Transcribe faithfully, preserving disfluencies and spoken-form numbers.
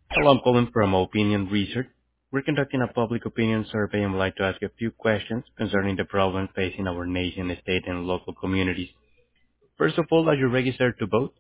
Hello, I'm calling from Opinion Research. We're conducting a public opinion survey and would like to ask a few questions concerning the problems facing our nation, state, and local communities. First of all, are you registered to vote?